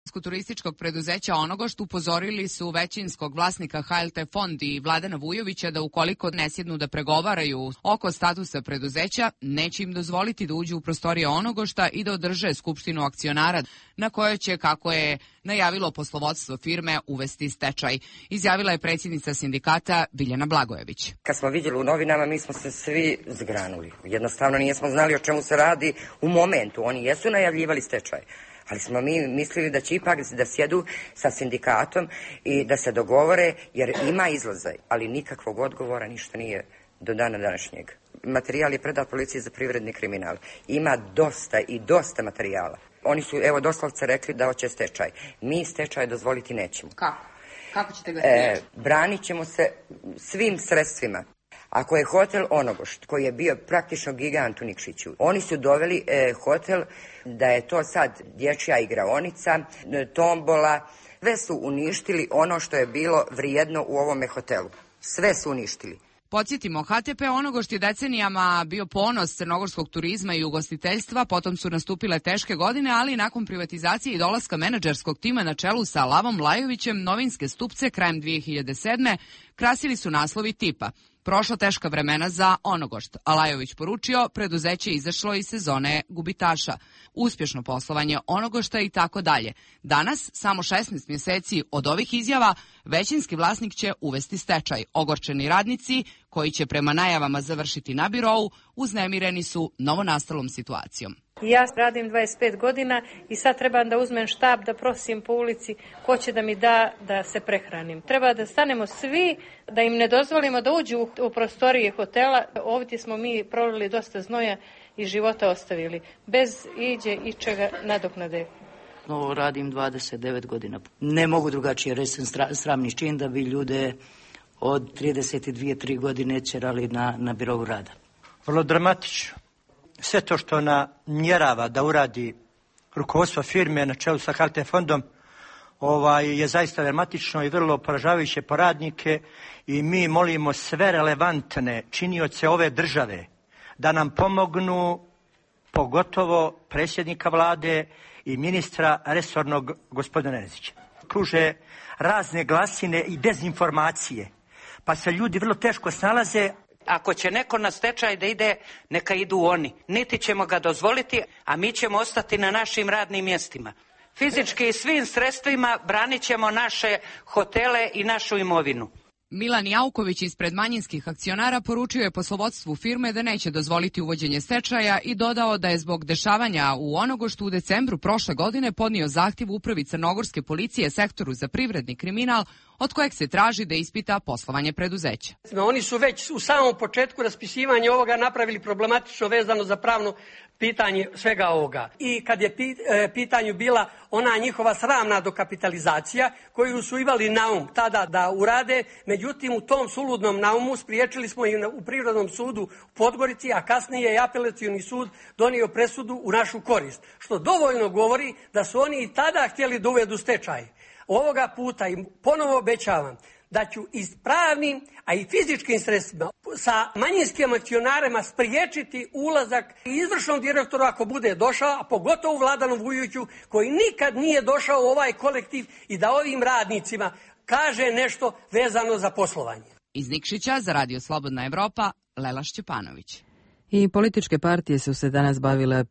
turističkog preduzeća Onogošt upozorili su većinskog vlasnika HLT Fond i Vladana Vujovića da ukoliko ne sjednu da pregovaraju oko statusa preduzeća, neće im dozvoliti da uđu u prostorije Onogošta i da održe skupštinu akcionara na kojoj će, kako je najavilo poslovodstvo firme, uvesti stečaj. Izjavila je predsjednica sindikata Biljana Blagojević. Kad smo vidjeli u novinama, mi smo se svi zgranuli. Jednostavno nismo znali o čemu se radi u momentu. Oni jesu najavljivali stečaj. Ali smo mi mislili da će ipak da sjedu sa sindikatom i da se dogovore, jer ima izlaza, ali nikakvog odgovora, ništa nije do dana današnjeg. Materijal je predat policiji za privredni kriminal. Ima dosta materijala. Oni su, evo, doslovce rekli da hoće stečaj. Mi stečaj dozvoliti nećemo. Kako? Kako ćete ga spriječiti? Branit ćemo se svim sredstvima. Ako je hotel Onogošt, koji je bio praktično gigant u Nikšiću, oni su doveli hotel da je to sad dječja igraonica, tombola, sve su uništili ono što je bilo vrijedno u ovome hotelu. Sve su uništili. Podsjetimo, HTP Onogošt je decenijama bio ponos crnogorskog turizma i ugostiteljstva, potom su nastupile teške godine, ali nakon privatizacije i dolaska menadžerskog tima na čelu sa Lavom Lajovićem, novinske stupce krajem 2007. krasili su naslovi tipa "Prošla teška vremena za Onogošt", a Lajović poručio "Preduzeće izašlo iz sezone gubitaša", "Uspješno poslovanje Onogošta" i tako dalje. Danas, samo 16 mjeseci od ovih izjava, većinski vlasnik će uvesti stečaj. Ogorčeni radnici, koji će prema najavama završiti na birou, uznemireni su novonastalom situacijom. Ja radim 25 godina i sad trebam da uzmem štab, da prosim po ulici ko će da mi da se prehranim. Treba da stanemo svi, da im ne dozvolimo da uđu u prostorije hotela. Ovdje smo mi prolili dosta znoja i života ostavili, bez iđe i čega nadoknade. Radim 29 godina. Ne mogu drugačije reći, sramni čin da bi ljude od 32-3 godine ćerali na birou rada. Vrlo dramatično. Sve to što namjerava da uradi rukovodstvo firme na čelu sa HLT fondom je zaista dramatično i vrlo poražavajuće po radnike i mi molimo sve relevantne činioce ove države da nam pomognu, pogotovo predsjednika vlade i ministra resornog gospodina Nezića. Kruže razne glasine i dezinformacije, pa se ljudi vrlo teško snalaze. Ako će neko na stečaj da ide, neka idu oni. Niti ćemo ga dozvoliti, a mi ćemo ostati na našim radnim mjestima. Fizički i svim sredstvima branit ćemo naše hotele i našu imovinu. Milan Jauković ispred manjinskih akcionara poručio je poslovodstvu firme da neće dozvoliti uvođenje stečaja i dodao da je zbog dešavanja u Onogoštu u decembru prošle godine podnio zahtjev upravi crnogorske policije sektoru za privredni kriminal, od kojeg se traži da ispita poslovanje preduzeća. Oni su već u samom početku raspisivanja ovoga napravili problematično vezano za pravno pitanje svega ovoga. I kad je pitanju bila ona njihova sramna dokapitalizacija koju su imali naum tada da urade, međutim u tom suludnom naumu spriječili smo i u Privrednom sudu u Podgorici, a kasnije je Apelacioni sud donio presudu u našu korist. Što dovoljno govori da su oni i tada htjeli da uvedu stečaj. Ovoga puta im ponovo obećavam da ću i pravnim, a i fizičkim sredstvima sa manjinskim akcionarima spriječiti ulazak izvršnog direktora ako bude došao, a pogotovo Vladanu Vujoviću koji nikad nije došao u ovaj kolektiv i da ovim radnicima kaže nešto vezano za poslovanje. Iz Nikšića za Radio Slobodna Evropa, Lela Šćepanović. I političke partije su se danas bavile